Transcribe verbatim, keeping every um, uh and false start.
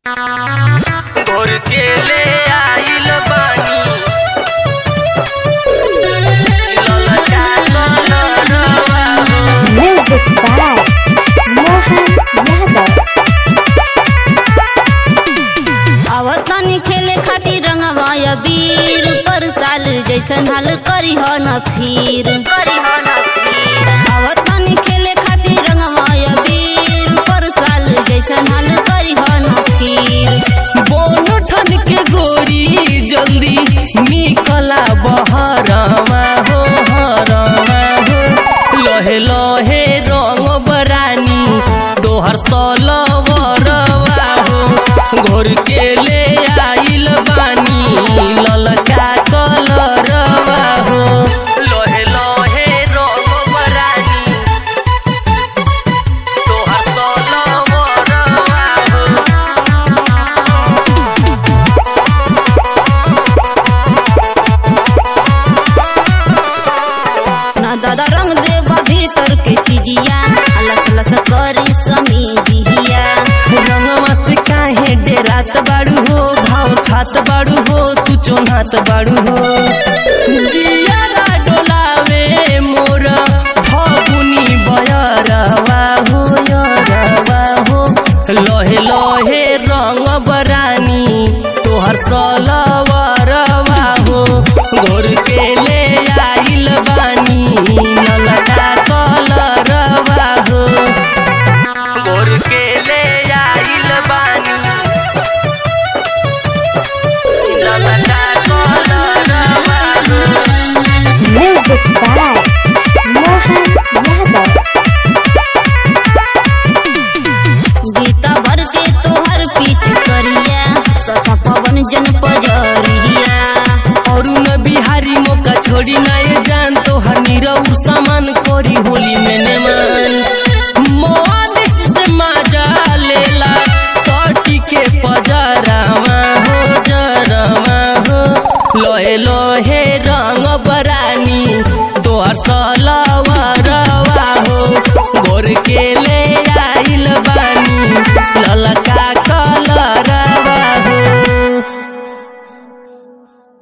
घोर के ले आइल बानी ललका कलरवा Music by Mohan Yadav. आवतानी खेले खातिर रंगवा अबीर पर साल जैसन हाल करी हो न फिर करी हो न फिर आवतानी खेले खातिर रंगवा अबीर पर साल जैसन हाल करी हो न फिर बोनो ठन के गोरी जल्दी निकला बहरवा हो हरवा हो लहे लहे रंग बरानी तोहर सलवरवा हो घोर के ले आइल बानी ललका कलरवा हो लहे लहे रंग बरानी तोहर सलवरवा हो ना दादा रंग देवा भीतर के चिजिया अलस अलस करी समीजिया रंग मस्त काहे डेरात बाड़ू हो भाव खात बाड़ू हो तू चोन्हात बाड़ू हो जियारा डोलावे मोर भगुनी बयरवा हो यरवा हो लहे लहे रंग बरानी तोहर सलवरवा हो घोर के ले आइल बानी ललका कलरवा हो घोर के ले आइल बानी ललका कलरवा हो Music by Mohan Yadav. Geeta भर के तोहर पीछ करिया सखा पवन जन पजरिया अरुण बिहारी मौका छोड़ी ना ये जान तो हनीरऊ सामान कोरी होली में ने मान मोहन से माजा लेला सटी के पजरावा हो जरावा हो लोहे लोहे रंग बरानी तोहर सलवरवा हो घोर के